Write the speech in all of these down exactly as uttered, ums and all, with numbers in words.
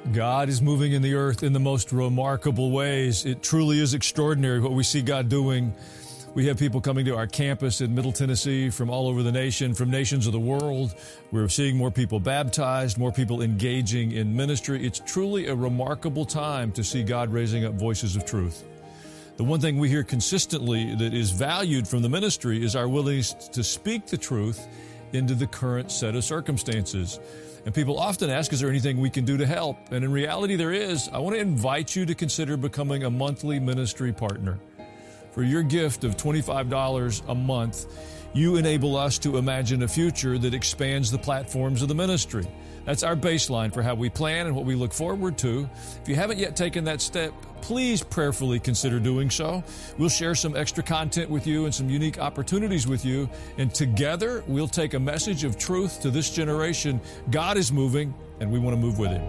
God is moving in the earth in the most remarkable ways. It truly is extraordinary what we see God doing. We have people coming to our campus in Middle Tennessee from all over the nation, from nations of the world. We're seeing more people baptized, more people engaging in ministry. It's truly a remarkable time to see God raising up voices of truth. The one thing we hear consistently that is valued from the ministry is our willingness to speak the truth into the current set of circumstances. And people often ask, is there anything we can do to help? And in reality, there is. I want to invite you to consider becoming a monthly ministry partner. For your gift of twenty-five dollars a month, you enable us to imagine a future that expands the platforms of the ministry. That's our baseline for how we plan and what we look forward to. If you haven't yet taken that step, please prayerfully consider doing so. We'll share some extra content with you and some unique opportunities with you. And together, we'll take a message of truth to this generation. God is moving, and we want to move with Him.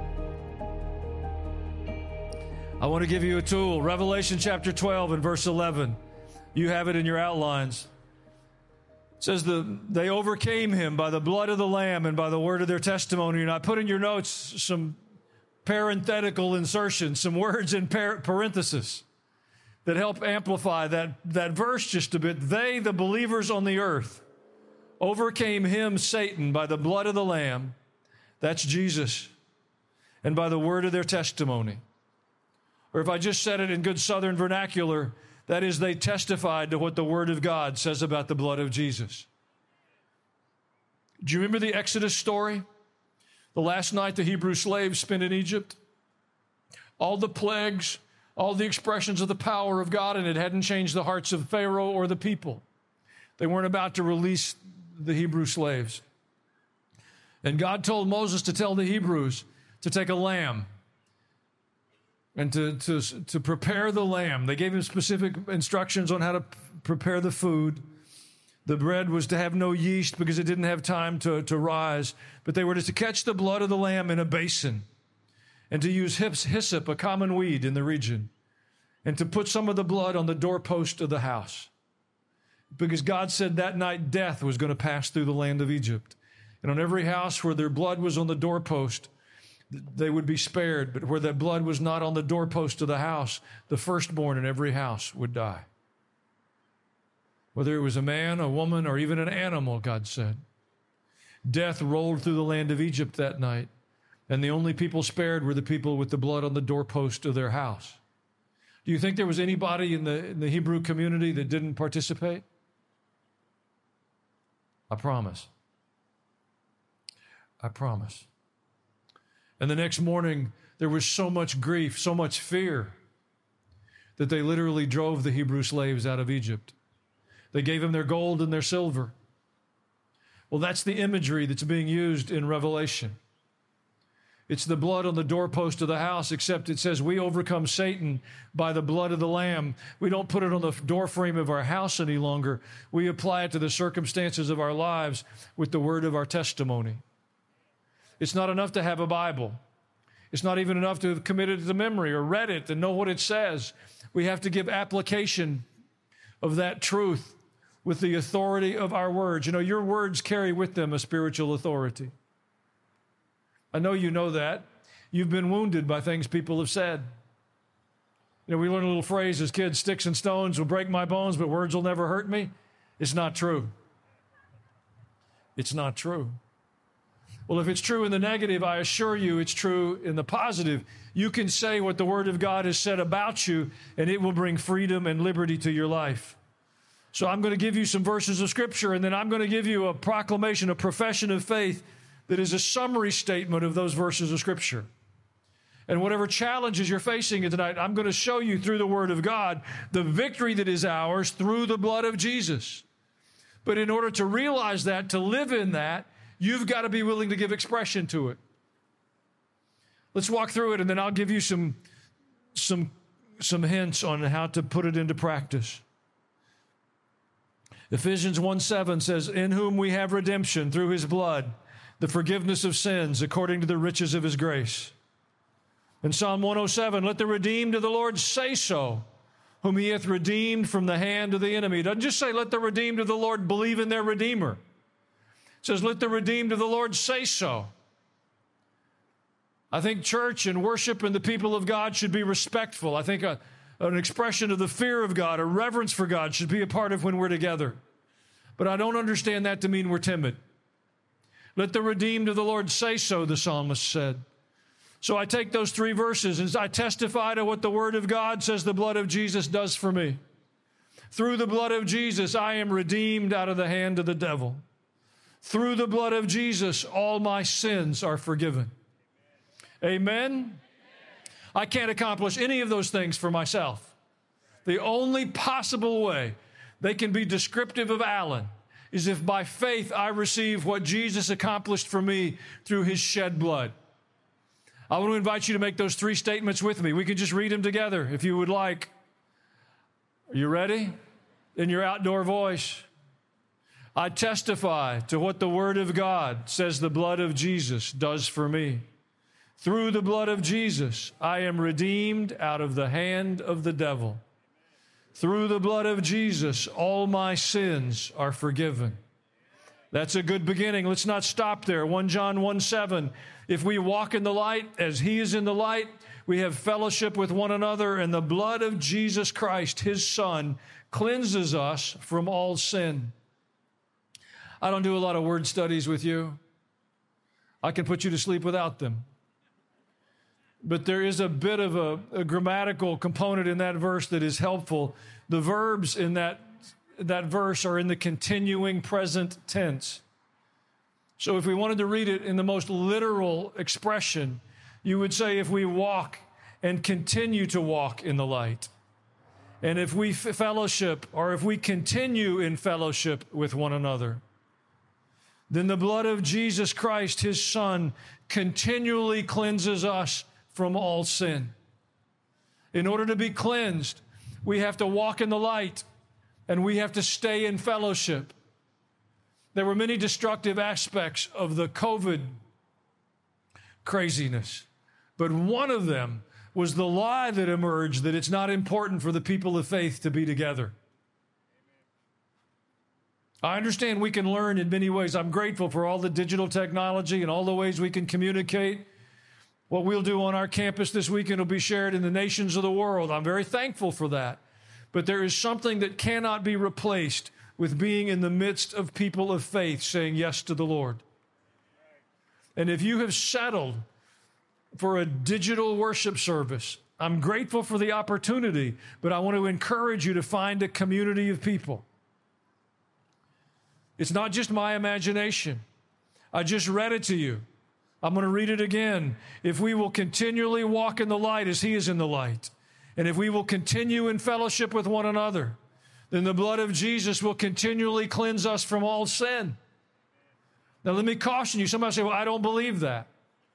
I want to give you a tool. Revelation chapter twelve and verse eleven. You have it in your outlines. It says the, they overcame him by the blood of the Lamb and by the word of their testimony. And I put in your notes some parenthetical insertions, some words in par- parenthesis that help amplify that, that verse just a bit. They, the believers on the earth, overcame him, Satan, by the blood of the Lamb. That's Jesus. And by the word of their testimony. Or if I just said it in good Southern vernacular, that is, they testified to what the Word of God says about the blood of Jesus. Do you remember the Exodus story? The last night the Hebrew slaves spent in Egypt? All the plagues, all the expressions of the power of God, and it hadn't changed the hearts of Pharaoh or the people. They weren't about to release the Hebrew slaves. And God told Moses to tell the Hebrews to take a lamb and to, to, to prepare the lamb. They gave him specific instructions on how to p- prepare the food. The bread was to have no yeast because it didn't have time to, to rise. But they were to catch the blood of the lamb in a basin and to use hyssop, a common weed in the region, and to put some of the blood on the doorpost of the house. Because God said that night death was going to pass through the land of Egypt. And on every house where their blood was on the doorpost, they would be spared, but where that blood was not on the doorpost of the house, the firstborn in every house would die. Whether it was a man, a woman, or even an animal, God said. Death rolled through the land of Egypt that night, and the only people spared were the people with the blood on the doorpost of their house. Do you think there was anybody in the, in the Hebrew community that didn't participate? I promise. I promise. And the next morning, there was so much grief, so much fear, that they literally drove the Hebrew slaves out of Egypt. They gave them their gold and their silver. Well, that's the imagery that's being used in Revelation. It's the blood on the doorpost of the house, except it says we overcome Satan by the blood of the Lamb. We don't put it on the doorframe of our house any longer. We apply it to the circumstances of our lives with the word of our testimony. It's not enough to have a Bible. It's not even enough to have committed it to memory or read it and know what it says. We have to give application of that truth with the authority of our words. You know, your words carry with them a spiritual authority. I know you know that. You've been wounded by things people have said. You know, we learn a little phrase as kids, sticks and stones will break my bones, but words will never hurt me. It's not true. It's not true. Well, if it's true in the negative, I assure you it's true in the positive. You can say what the Word of God has said about you, and it will bring freedom and liberty to your life. So I'm going to give you some verses of Scripture, and then I'm going to give you a proclamation, a profession of faith that is a summary statement of those verses of Scripture. And whatever challenges you're facing tonight, I'm going to show you through the Word of God the victory that is ours through the blood of Jesus. But in order to realize that, to live in that, you've got to be willing to give expression to it. Let's walk through it, and then I'll give you some, some, some hints on how to put it into practice. Ephesians one seven says, in whom we have redemption through his blood, the forgiveness of sins according to the riches of his grace. In Psalm one oh seven, let the redeemed of the Lord say so, whom he hath redeemed from the hand of the enemy. It doesn't just say, let the redeemed of the Lord believe in their Redeemer. It says, let the redeemed of the Lord say so. I think church and worship and the people of God should be respectful. I think a, an expression of the fear of God, a reverence for God should be a part of when we're together. But I don't understand that to mean we're timid. Let the redeemed of the Lord say so, the psalmist said. So I take those three verses and I testify to what the Word of God says the blood of Jesus does for me. Through the blood of Jesus, I am redeemed out of the hand of the devil. Through the blood of Jesus, all my sins are forgiven. Amen? I can't accomplish any of those things for myself. The only possible way they can be descriptive of Alan is if by faith I receive what Jesus accomplished for me through his shed blood. I want to invite you to make those three statements with me. We can just read them together if you would like. Are you ready? In your outdoor voice. I testify to what the Word of God says the blood of Jesus does for me. Through the blood of Jesus, I am redeemed out of the hand of the devil. Through the blood of Jesus, all my sins are forgiven. That's a good beginning. Let's not stop there. First John one seven, if we walk in the light as he is in the light, we have fellowship with one another, and the blood of Jesus Christ, his Son, cleanses us from all sin. I don't do a lot of word studies with you. I can put you to sleep without them. But there is a bit of a, a grammatical component in that verse that is helpful. The verbs in that, that verse are in the continuing present tense. So if we wanted to read it in the most literal expression, you would say if we walk and continue to walk in the light, and if we f- fellowship or if we continue in fellowship with one another, then the blood of Jesus Christ, his Son, continually cleanses us from all sin. In order to be cleansed, we have to walk in the light and we have to stay in fellowship. There were many destructive aspects of the COVID craziness, but one of them was the lie that emerged that it's not important for the people of faith to be together. I understand we can learn in many ways. I'm grateful for all the digital technology and all the ways we can communicate. What we'll do on our campus this weekend will be shared in the nations of the world. I'm very thankful for that. But there is something that cannot be replaced with being in the midst of people of faith saying yes to the Lord. And if you have settled for a digital worship service, I'm grateful for the opportunity, but I want to encourage you to find a community of people. It's not just my imagination. I just read it to you. I'm going to read it again. If we will continually walk in the light as he is in the light, and if we will continue in fellowship with one another, then the blood of Jesus will continually cleanse us from all sin. Now, let me caution you. Somebody say, well, I don't believe that.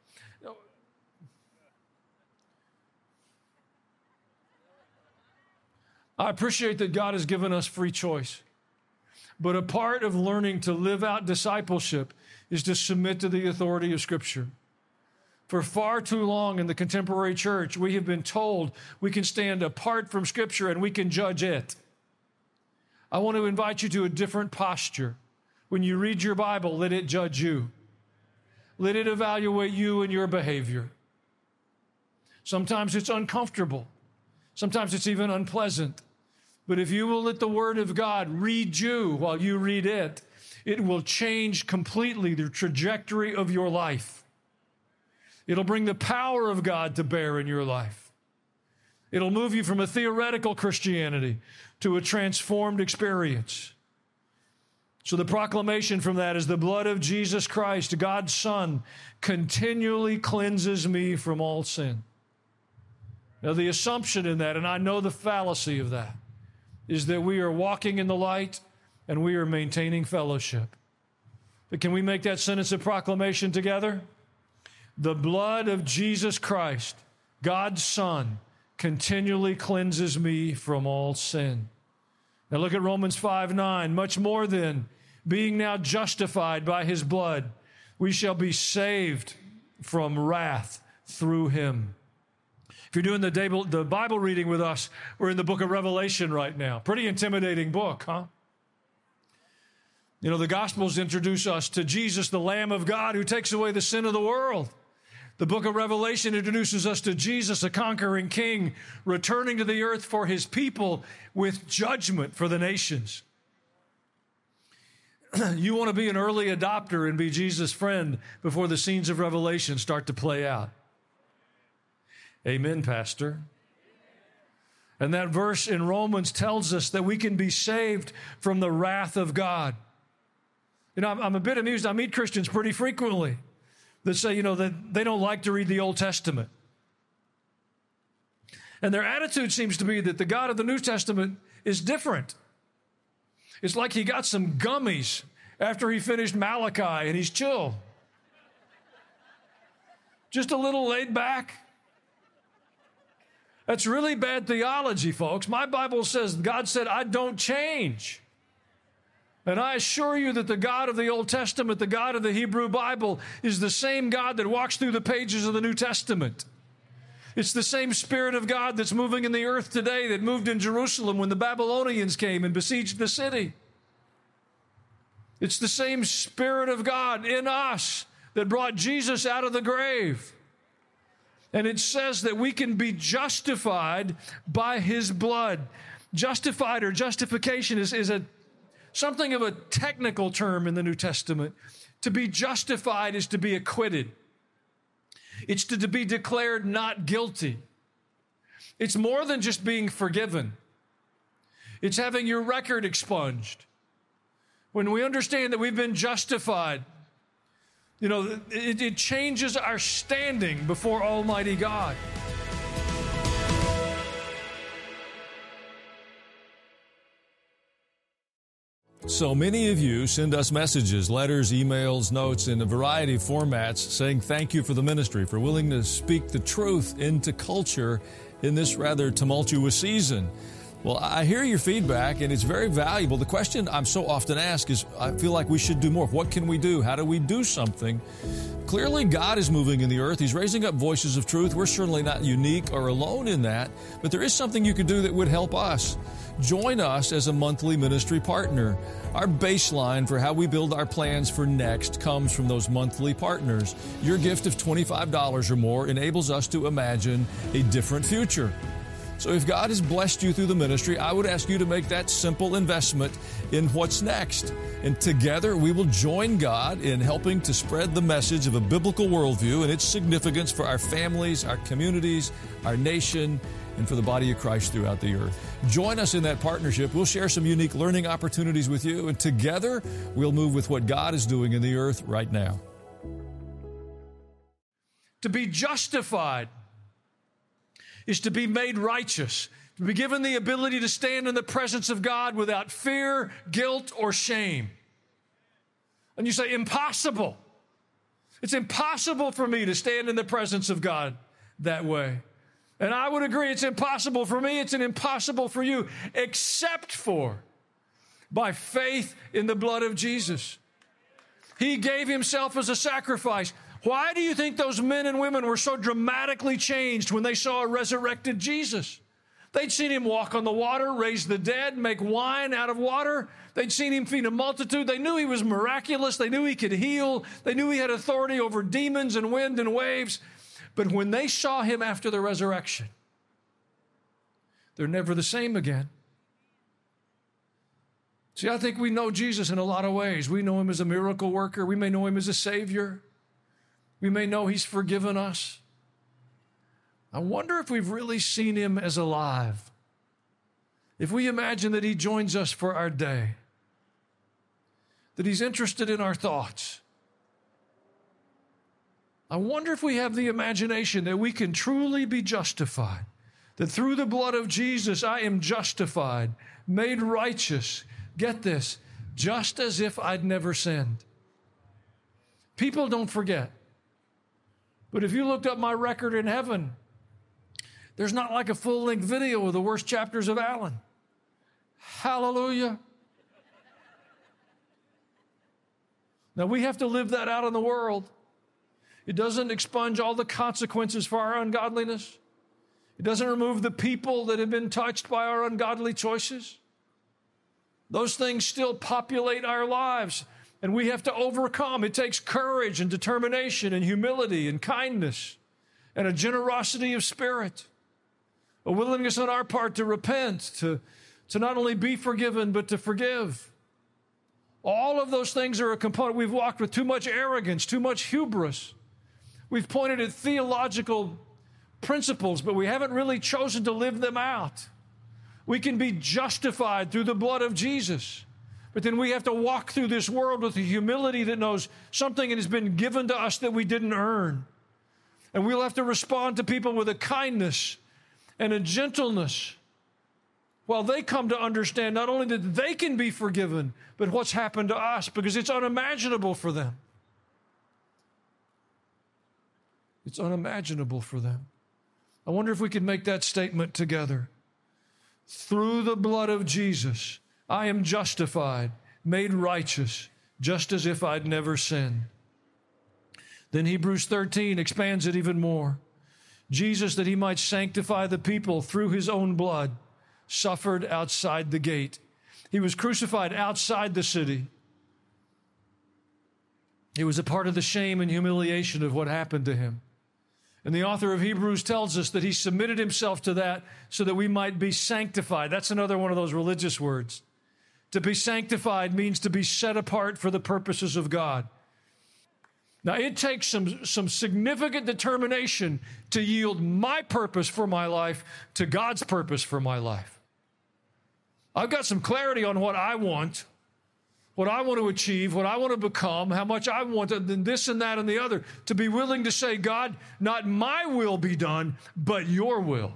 I appreciate that God has given us free choice. But a part of learning to live out discipleship is to submit to the authority of Scripture. For far too long in the contemporary church, we have been told we can stand apart from Scripture and we can judge it. I want to invite you to a different posture. When you read your Bible, let it judge you. Let it evaluate you and your behavior. Sometimes it's uncomfortable. Sometimes it's even unpleasant. But if you will let the Word of God read you while you read it, it will change completely the trajectory of your life. It'll bring the power of God to bear in your life. It'll move you from a theoretical Christianity to a transformed experience. So the proclamation from that is the blood of Jesus Christ, God's Son, continually cleanses me from all sin. Now the assumption in that, and I know the fallacy of that, is that we are walking in the light and we are maintaining fellowship. But can we make that sentence of proclamation together? The blood of Jesus Christ, God's Son, continually cleanses me from all sin. Now look at Romans five nine. Much more then, being now justified by his blood, we shall be saved from wrath through him. If you're doing the Bible reading with us, we're in the book of Revelation right now. Pretty intimidating book, huh? You know, the Gospels introduce us to Jesus, the Lamb of God, who takes away the sin of the world. The book of Revelation introduces us to Jesus, a conquering king, returning to the earth for his people with judgment for the nations. You want to be an early adopter and be Jesus' friend before the scenes of Revelation start to play out. Amen, Pastor. And that verse in Romans tells us that we can be saved from the wrath of God. You know, I'm, I'm a bit amused. I meet Christians pretty frequently that say, you know, that they don't like to read the Old Testament. And their attitude seems to be that the God of the New Testament is different. It's like he got some gummies after he finished Malachi and he's chill. Just a little laid back. That's really bad theology, folks. My Bible says, God said, I don't change. And I assure you that the God of the Old Testament, the God of the Hebrew Bible, is the same God that walks through the pages of the New Testament. It's the same Spirit of God that's moving in the earth today that moved in Jerusalem when the Babylonians came and besieged the city. It's the same Spirit of God in us that brought Jesus out of the grave. And it says that we can be justified by his blood. Justified or justification is, is a something of a technical term in the New Testament. To be justified is to be acquitted. It's to, to be declared not guilty. It's more than just being forgiven. It's having your record expunged. When we understand that we've been justified, you know, it, it changes our standing before Almighty God. So many of you send us messages, letters, emails, notes in a variety of formats saying thank you for the ministry, for willing to speak the truth into culture in this rather tumultuous season. Well, I hear your feedback, and it's very valuable. The question I'm so often asked is, I feel like we should do more. What can we do? How do we do something? Clearly, God is moving in the earth. He's raising up voices of truth. We're certainly not unique or alone in that, but there is something you could do that would help us. Join us as a monthly ministry partner. Our baseline for how we build our plans for next comes from those monthly partners. Your gift of twenty-five dollars or more enables us to imagine a different future. So if God has blessed you through the ministry, I would ask you to make that simple investment in what's next. And together we will join God in helping to spread the message of a biblical worldview and its significance for our families, our communities, our nation, and for the body of Christ throughout the earth. Join us in that partnership. We'll share some unique learning opportunities with you, and together we'll move with what God is doing in the earth right now. To be justified is to be made righteous, to be given the ability to stand in the presence of God without fear, guilt, or shame. And you say, impossible. It's impossible for me to stand in the presence of God that way. And I would agree, it's impossible for me, it's an impossible for you, except for by faith in the blood of Jesus. He gave himself as a sacrifice. Why do you think those men and women were so dramatically changed when they saw a resurrected Jesus? They'd seen him walk on the water, raise the dead, make wine out of water. They'd seen him feed a multitude. They knew he was miraculous. They knew he could heal. They knew he had authority over demons and wind and waves. But when they saw him after the resurrection, they're never the same again. See, I think we know Jesus in a lot of ways. We know him as a miracle worker. We may know him as a Savior. We may know he's forgiven us. I wonder if we've really seen him as alive. If we imagine that he joins us for our day, that he's interested in our thoughts. I wonder if we have the imagination that we can truly be justified, that through the blood of Jesus, I am justified, made righteous. Get this, just as if I'd never sinned. People don't forget. But if you looked up my record in heaven, there's not like a full-length video of the worst chapters of Alan. Hallelujah. Now, we have to live that out in the world. It doesn't expunge all the consequences for our ungodliness. It doesn't remove the people that have been touched by our ungodly choices. Those things still populate our lives. And we have to overcome. It takes courage and determination and humility and kindness and a generosity of spirit, a willingness on our part to repent, to, to not only be forgiven, but to forgive. All of those things are a component. We've walked with too much arrogance, too much hubris. We've pointed at theological principles, but we haven't really chosen to live them out. We can be justified through the blood of Jesus, but then we have to walk through this world with a humility that knows something has been given to us that we didn't earn. And we'll have to respond to people with a kindness and a gentleness while they come to understand not only that they can be forgiven, but what's happened to us, because it's unimaginable for them. It's unimaginable for them. I wonder if we could make that statement together. Through the blood of Jesus, I am justified, made righteous, just as if I'd never sinned. Then Hebrews thirteen expands it even more. Jesus, that he might sanctify the people through his own blood, suffered outside the gate. He was crucified outside the city. It was a part of the shame and humiliation of what happened to him. And the author of Hebrews tells us that he submitted himself to that so that we might be sanctified. That's another one of those religious words. To be sanctified means to be set apart for the purposes of God. Now, it takes some, some significant determination to yield my purpose for my life to God's purpose for my life. I've got some clarity on what I want, what I want to achieve, what I want to become, how much I want, and this and that and the other. To be willing to say, God, not my will be done, but your will.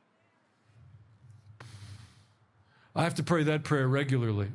I have to pray that prayer regularly.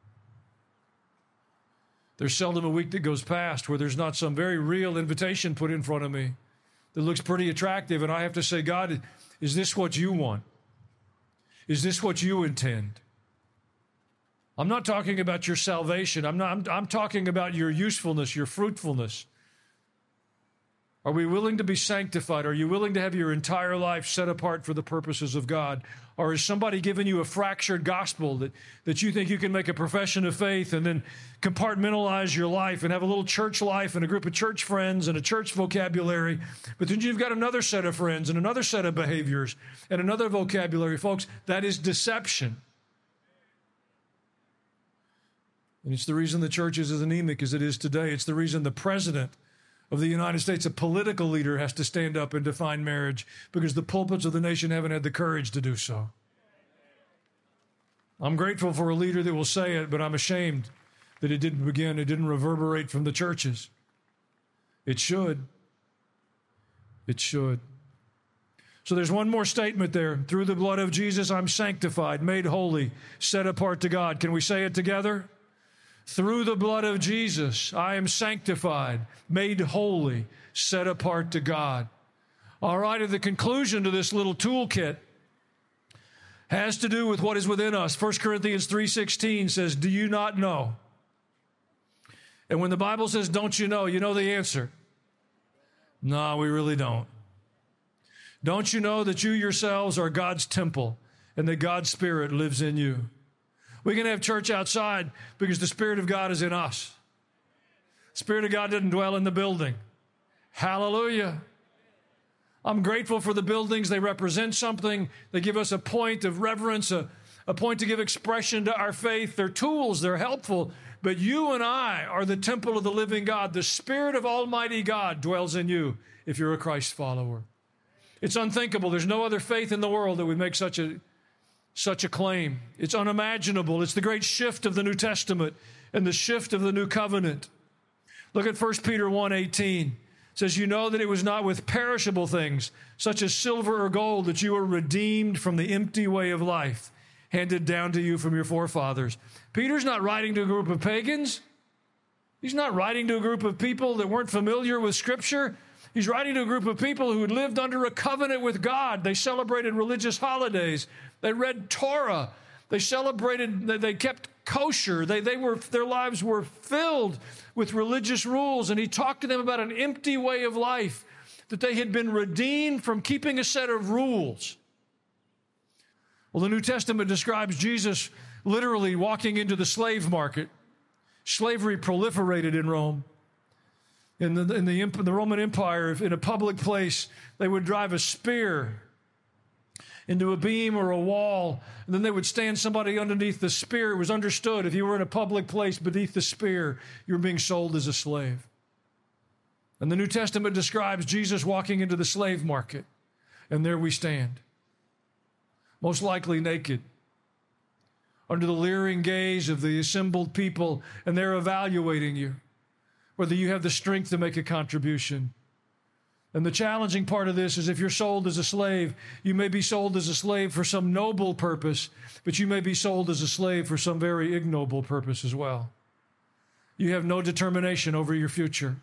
There's seldom a week that goes past where there's not some very real invitation put in front of me that looks pretty attractive, and I have to say, God, is this what you want? Is this what you intend? I'm not talking about your salvation. I'm not. I'm, I'm talking about your usefulness, your fruitfulness. Are we willing to be sanctified? Are you willing to have your entire life set apart for the purposes of God? Or is somebody giving you a fractured gospel that, that you think you can make a profession of faith and then compartmentalize your life and have a little church life and a group of church friends and a church vocabulary, but then you've got another set of friends and another set of behaviors and another vocabulary? Folks, that is deception. And it's the reason the church is as anemic as it is today. It's the reason the president of the United States, a political leader, has to stand up and define marriage, because the pulpits of the nation haven't had the courage to do so. I'm grateful for a leader that will say it, but I'm ashamed that it didn't begin, it didn't reverberate from the churches. It should. It should. So there's one more statement there. Through the blood of Jesus, I'm sanctified, made holy, set apart to God. Can we say it together? Through the blood of Jesus, I am sanctified, made holy, set apart to God. All right, and the conclusion to this little toolkit has to do with what is within us. First Corinthians three sixteen says, do you not know? And when the Bible says, don't you know, you know the answer. No, we really don't. Don't you know that you yourselves are God's temple and that God's Spirit lives in you? We can have church outside because the Spirit of God is in us. The Spirit of God didn't dwell in the building. Hallelujah. I'm grateful for the buildings. They represent something. They give us a point of reverence, a, a point to give expression to our faith. They're tools. They're helpful. But you and I are the temple of the living God. The Spirit of Almighty God dwells in you if you're a Christ follower. It's unthinkable. There's no other faith in the world that would make such a Such a claim. It's unimaginable. It's the great shift of the New Testament and the shift of the New Covenant. Look at First Peter one eighteen. It says, you know that it was not with perishable things, such as silver or gold, that you were redeemed from the empty way of life, handed down to you from your forefathers. Peter's not writing to a group of pagans. He's not writing to a group of people that weren't familiar with Scripture. He's writing to a group of people who had lived under a covenant with God. They celebrated religious holidays. They read Torah. They celebrated, they kept kosher. They, they were, their lives were filled with religious rules. And he talked to them about an empty way of life, that they had been redeemed from keeping a set of rules. Well, the New Testament describes Jesus literally walking into the slave market Slavery proliferated in Rome. In the, in the, the Roman Empire, in a public place, they would drive a spear into a beam or a wall, and then they would stand somebody underneath the spear. It was understood if you were in a public place beneath the spear, you were being sold as a slave. And the New Testament describes Jesus walking into the slave market, and there we stand, most likely naked, under the leering gaze of the assembled people, and they're evaluating you, whether you have the strength to make a contribution. And the challenging part of this is if you're sold as a slave, you may be sold as a slave for some noble purpose, but you may be sold as a slave for some very ignoble purpose as well. You have no determination over your future.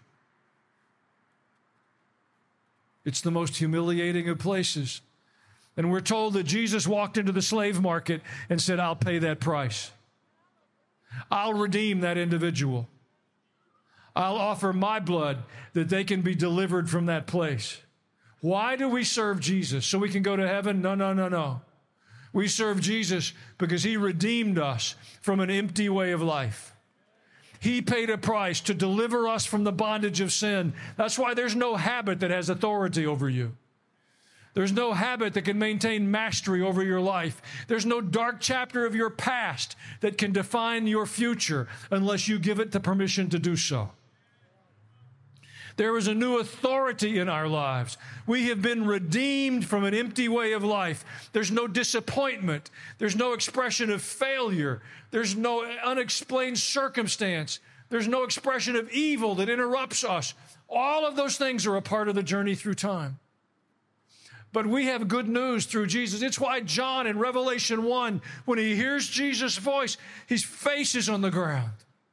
It's the most humiliating of places. And we're told that Jesus walked into the slave market and said, I'll pay that price. I'll redeem that individual. I'll offer my blood that they can be delivered from that place. Why do we serve Jesus? So we can go to heaven? No, no, no, no. We serve Jesus because he redeemed us from an empty way of life. He paid a price to deliver us from the bondage of sin. That's why there's no habit that has authority over you. There's no habit that can maintain mastery over your life. There's no dark chapter of your past that can define your future unless you give it the permission to do so. There is a new authority in our lives. We have been redeemed from an empty way of life. There's no disappointment. There's no expression of failure. There's no unexplained circumstance. There's no expression of evil that interrupts us. All of those things are a part of the journey through time. But we have good news through Jesus. It's why John in Revelation one, when he hears Jesus' voice, his face is on the ground.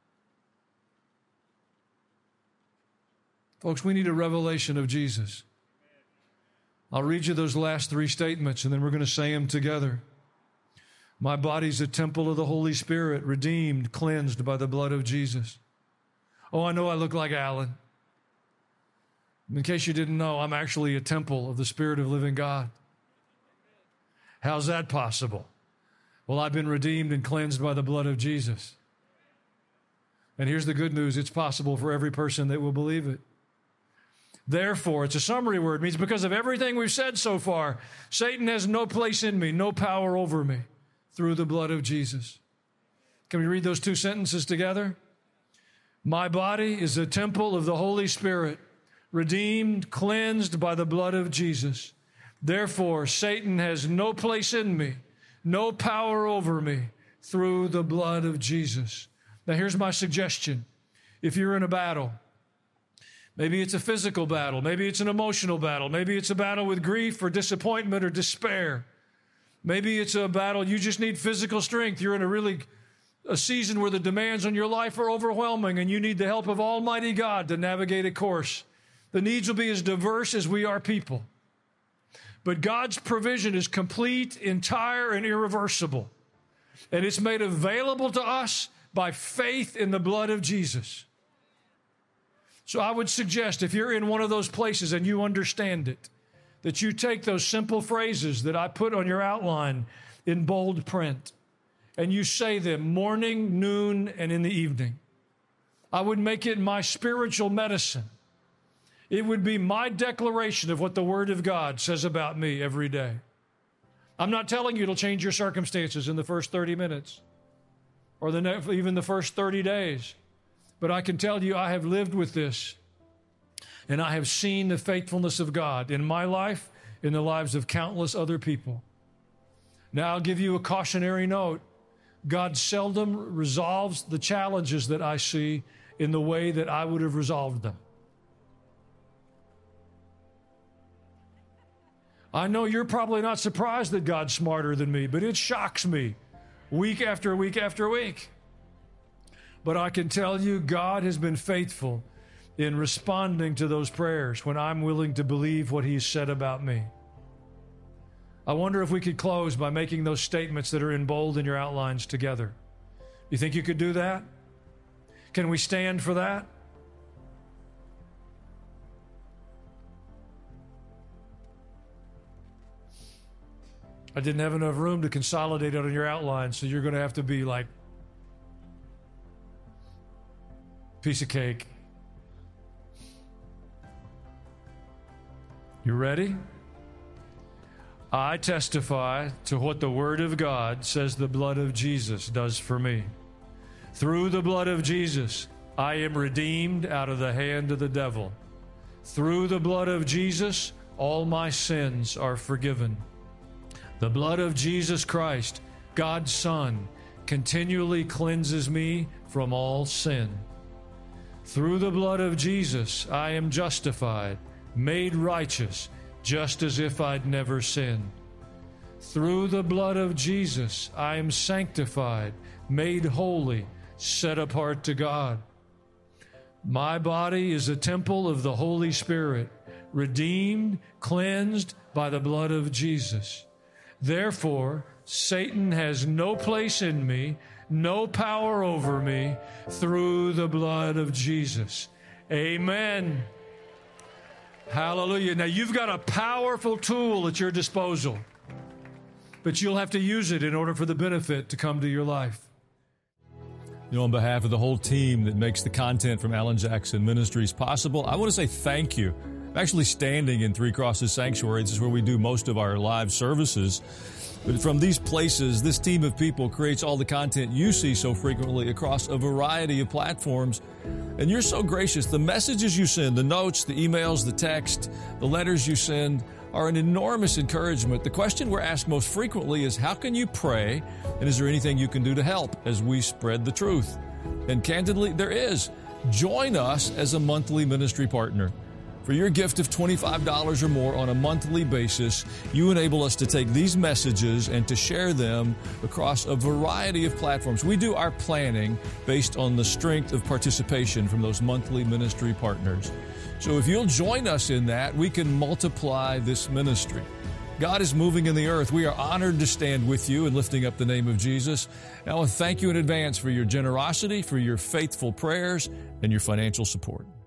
Folks, we need a revelation of Jesus. I'll read you those last three statements, and then we're going to say them together. My body's a temple of the Holy Spirit, redeemed, cleansed by the blood of Jesus. Oh, I know I look like Alan. In case you didn't know, I'm actually a temple of the Spirit of living God. How's that possible? Well, I've been redeemed and cleansed by the blood of Jesus. And here's the good news. It's possible for every person that will believe it. Therefore, it's a summary word. It means because of everything we've said so far, Satan has no place in me, no power over me through the blood of Jesus. Can we read those two sentences together? My body is a temple of the Holy Spirit, redeemed, cleansed by the blood of Jesus. Therefore, Satan has no place in me, no power over me through the blood of Jesus. Now, here's my suggestion. If you're in a battle, maybe it's a physical battle, maybe it's an emotional battle, maybe it's a battle with grief or disappointment or despair. Maybe it's a battle, you just need physical strength. You're in a really a season where the demands on your life are overwhelming and you need the help of Almighty God to navigate a course. The needs will be as diverse as we are people. But God's provision is complete, entire, and irreversible. And it's made available to us by faith in the blood of Jesus. So I would suggest if you're in one of those places and you understand it, that you take those simple phrases that I put on your outline in bold print, and you say them morning, noon, and in the evening. I would make it my spiritual medicine. It would be my declaration of what the Word of God says about me every day. I'm not telling you it'll change your circumstances in the first thirty minutes or the ne- even the first thirty days. But I can tell you I have lived with this, and I have seen the faithfulness of God in my life, in the lives of countless other people. Now I'll give you a cautionary note. God seldom resolves the challenges that I see in the way that I would have resolved them. I know you're probably not surprised that God's smarter than me, but it shocks me week after week after week. But I can tell you God has been faithful in responding to those prayers when I'm willing to believe what He's said about me. I wonder if we could close by making those statements that are in bold in your outlines together. You think you could do that? Can we stand for that? I didn't have enough room to consolidate it on your outline, so you're going to have to be like, piece of cake. You ready? I testify to what the Word of God says the blood of Jesus does for me. Through the blood of Jesus, I am redeemed out of the hand of the devil. Through the blood of Jesus, all my sins are forgiven. The blood of Jesus Christ, God's Son, continually cleanses me from all sin. Through the blood of Jesus, I am justified, made righteous, just as if I'd never sinned. Through the blood of Jesus, I am sanctified, made holy, set apart to God. My body is a temple of the Holy Spirit, redeemed, cleansed by the blood of Jesus. Therefore, Satan has no place in me, no power over me, through the blood of Jesus. Amen. Hallelujah. Now, you've got a powerful tool at your disposal, but you'll have to use it in order for the benefit to come to your life. You know, on behalf of the whole team that makes the content from Alan Jackson Ministries possible, I want to say thank you. I'm actually standing in Three Crosses Sanctuary. This is where we do most of our live services. But from these places, this team of people creates all the content you see so frequently across a variety of platforms. And you're so gracious. The messages you send, the notes, the emails, the text, the letters you send are an enormous encouragement. The question we're asked most frequently is, how can you pray? And is there anything you can do to help as we spread the truth? And candidly, there is. Join us as a monthly ministry partner. For your gift of twenty-five dollars or more on a monthly basis, you enable us to take these messages and to share them across a variety of platforms. We do our planning based on the strength of participation from those monthly ministry partners. So if you'll join us in that, we can multiply this ministry. God is moving in the earth. We are honored to stand with you in lifting up the name of Jesus. And I want to thank you in advance for your generosity, for your faithful prayers, and your financial support.